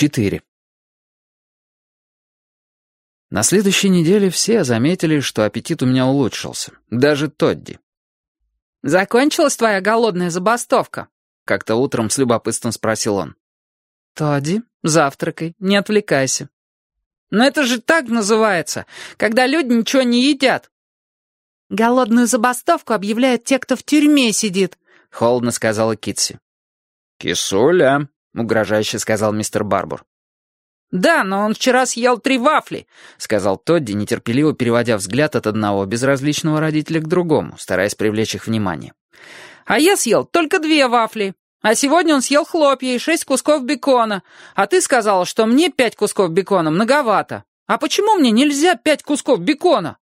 4. На следующей неделе все заметили, что аппетит у меня улучшился. Даже Тодди. «Закончилась твоя голодная забастовка?» — как-то утром с любопытством спросил он. «Тодди, завтракай, не отвлекайся». «Но это же так называется, когда люди ничего не едят». «Голодную забастовку объявляют те, кто в тюрьме сидит», — холодно сказала Китси. «Кисуля», — угрожающе сказал мистер Барбур. «Да, но он вчера съел 3 вафли», — сказал Тодди, нетерпеливо переводя взгляд от одного безразличного родителя к другому, стараясь привлечь их внимание. «А я съел только 2 вафли. А сегодня он съел хлопья и 6 кусков бекона. А ты сказала, что мне 5 кусков бекона многовато. А почему мне нельзя 5 кусков бекона?»